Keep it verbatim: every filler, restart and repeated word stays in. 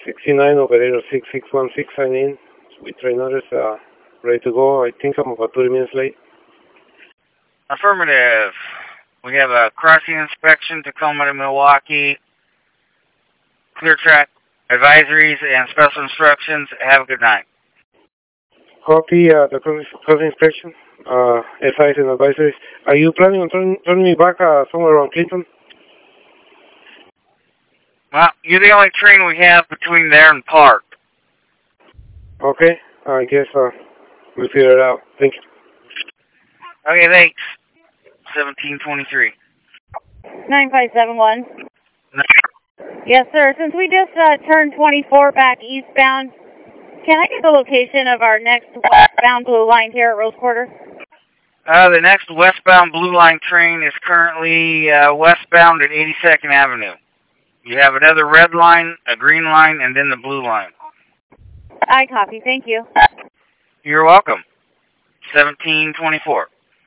sixty-nine, operator six six one six, sign in with train orders, uh, ready to go. I think I'm about thirty minutes late. Affirmative. We have a crossing inspection, Tacoma to Milwaukee. Clear track advisories and special instructions. Have a good night. Copy uh, the crossing inspection, uh, S Is and advisories. Are you planning on turning, turning me back uh, somewhere around Clinton? Well, you're the only train we have between there and Park. Okay, I guess uh, we'll figure it out. Thank you. Okay, thanks. seventeen twenty-three. nine five seven one. Yes, sir. Since we just uh, turned twenty-four back eastbound, can I get the location of our next westbound blue line here at Rose Quarter? Uh, the next westbound Blue Line train is currently uh, westbound at eighty-second Avenue. You have another red line, a green line, and then the blue line. I copy. Thank you. You're welcome. seventeen twenty-four.